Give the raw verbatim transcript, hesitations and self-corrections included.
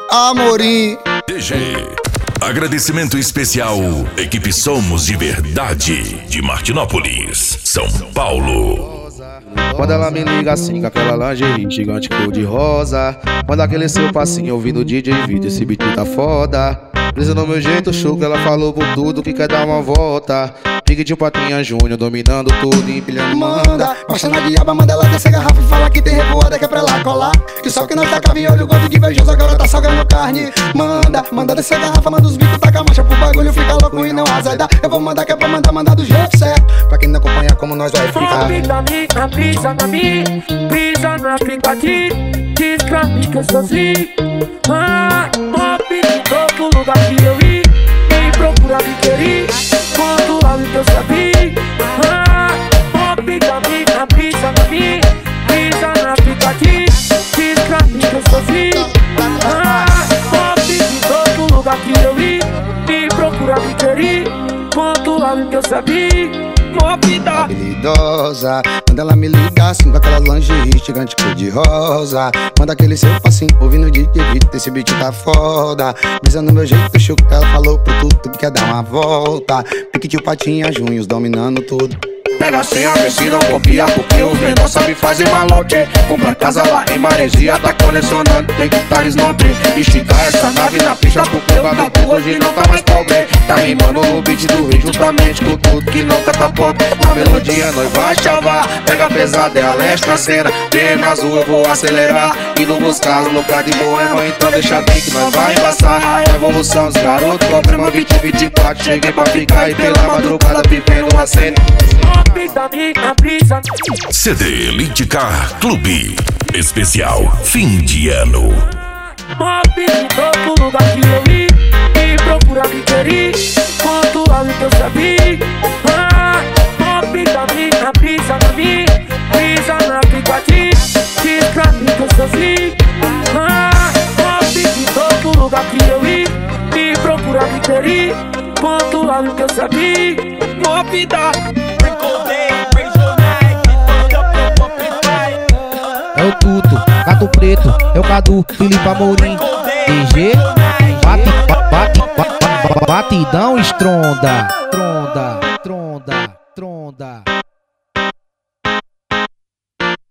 Amorim. D G. Agradecimento especial, equipe Somos de Verdade, de Martinópolis, São Paulo. Quando ela me liga assim, com aquela lingerie gigante cor de rosa, manda aquele seu passinho ouvindo o D J vídeo, esse beat tá foda. Presa no meu jeito, show que ela falou por tudo que quer dar uma volta. Pique de Patinha Júnior, dominando tudo e empilhando manda. Mostra na diaba, manda ela descer garrafa e fala que tem revoada que é pra ela colar. Que só que nós taca olho, gosto de invejoso, agora tá salgando carne. Manda, manda descer garrafa, manda os bicos, taca a marcha pro bagulho fica louco e não azeda. Eu vou mandar que é pra mandar, mandar do jeito certo, pra quem não acompanha como nós vai ficar. Pisa, pisa na mim, pisa no aplicativo, diz pra mim que eu sou assim. Ah, pop, todo lugar que eu ir, me procura me querer, quando algo que eu sabia. Ah, pop da minha, pisa na mim, pisa no aplicativo, diz pra mim que eu sou assim. Ah, pop de todo lugar que eu ir, me procura me querer, quando algo que eu sabia. Habilidosa, quando ela me liga assim com aquela lingerie gigante cor de rosa, manda aquele seu passinho ouvindo o D J vídeo, esse beat tá foda. Brisa no meu jeito, show que ela falou pro tudo que quer dar uma volta. Pique de Patinha Júnior, dominando tudo. Pega sem a ver se não copia, porque os menor sabem fazer malote. Compra casa lá em Maresia, tá colecionando, tem guitarras não tem. Estica essa nave na pista, porque o garoto hoje não tá mais pobre. Tá rimando no beat do rei, juntamente com tudo que não tá tá pop. Na melodia nós vai chavar, pega pesado, é a leste na cena. D M azul eu vou acelerar, indo buscar os locais de boema. Então deixa bem que nós vai embaçar. Evolução dos garotos, problema vinte, vinte e quatro. Cheguei pra ficar e pela madrugada vivendo uma cena. C D Elite Car Clube especial fim de ano. Pop em todo lugar que eu ir, me procura me querer, quanto algo que eu sabia. Ah, pop da minha, pisa na minha, pisa no aplicativo, diz pra mim que eu sou assim. Ah, pop em todo lugar que eu ir, me procura me querer, quanto algo que eu sabia. Pop da é o Tuto, Gato Preto, é o Cadu, Felipe Amorim, D G, bate, bate, bate, batidão estronda, tronda, tronda, tronda.